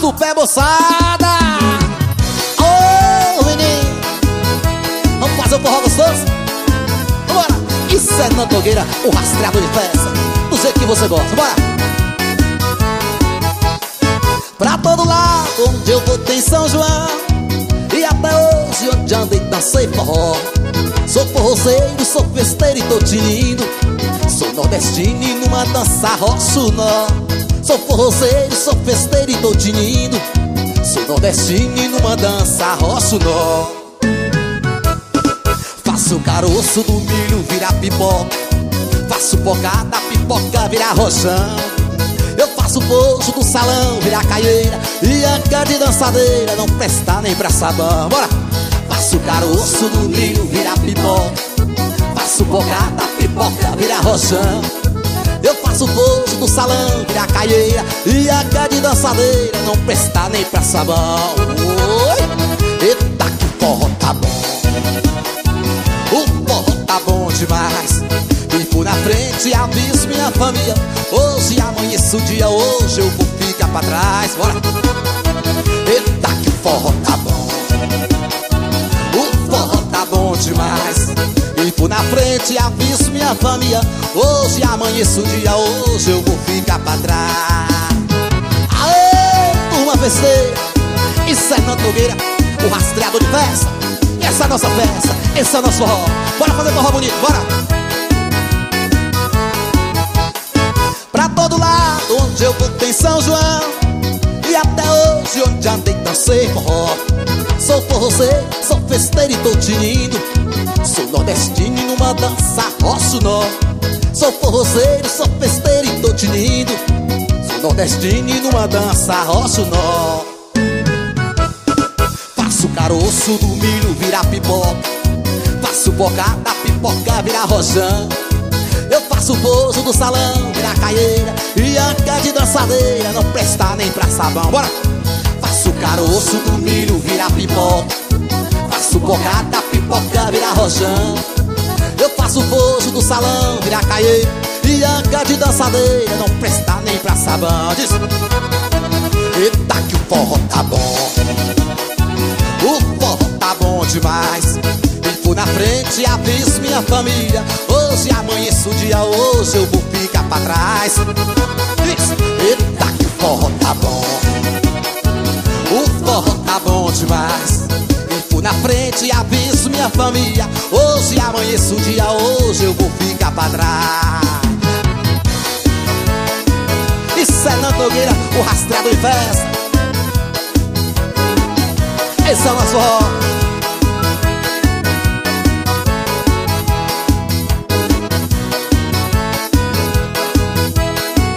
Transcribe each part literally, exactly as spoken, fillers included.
do pé, moçada. Ô, menino, vamos fazer um forró gostoso? Bora! Isso é Nando Nogueira, o rastreador de festa, do jeito que você gosta, bora! Pra todo lado onde eu vou tem São João, e até hoje onde andei dancei forró. Sou forrozeiro, sou festeiro e tô tinindo, sou nordestino e numa dança roço nó. Sou forrozeiro, sou festeiro e tô tinindo, sou nordestino e numa dança roço nó. Faço o caroço do milho virar pipoca, faço bocada, pipoca virar rojão. Eu faço o bojo do salão virar caieira, e a cara de dançadeira não presta nem pra sabão. Bora! Faço o caroço do milho virar pipoca, faço bocada, pipoca virar rojão. Eu faço o bojo do salão virar caieira, e a cara de dançadeira não presta nem pra sabão. Oi! Eita que forró tá bom, o forró tá bom demais. Fico na frente, aviso minha família, hoje amanheço o dia, hoje eu vou ficar pra trás. Bora! Eita que o forró tá bom, o forró tá bom demais. Fico na frente, aviso minha família, hoje amanheço o dia, hoje eu vou ficar pra trás. Aê, turma festeira, isso é Nando Nogueira, o rastreador de festa. Essa é a nossa festa, esse é o nosso forró. Bora fazer forró bonito, bora! Pra todo lado onde eu vou tem São João, e até hoje onde andei dancei forró. Sou forrozeiro, sou festeiro e tô tinindo, sou nordestino e numa dança roço nó. Sou forrozeiro, sou festeiro e tô tinindo, sou nordestino e numa dança roço nó. Faço o caroço do milho virar pipoca, faço bocada, pipoca virar rojão. Eu faço o bojo do salão virar caieira, e a cara de dançadeira não presta nem pra sabão. Bora! Faço o caroço do milho virar pipoca, faço bocada, pipoca virar rojão. Eu faço o bojo do salão virar caieira, e a cara de dançadeira não presta nem pra sabão. Diz! Eita que o forró tá bom, o forró tá bom demais. Fico na frente, aviso minha família, hoje amanheço o dia, hoje eu vou ficar pra trás. Diz! Eita que o forró tá bom, o forró tá bom demais. Fico na frente, aviso minha família, hoje amanheço o dia, hoje eu vou ficar pra trás. Isso é Nando Nogueira, o rastreador de festa. Esse é o nosso forró.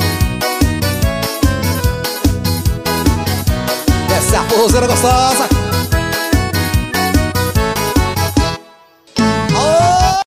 Essa é a forrozeira gostosa.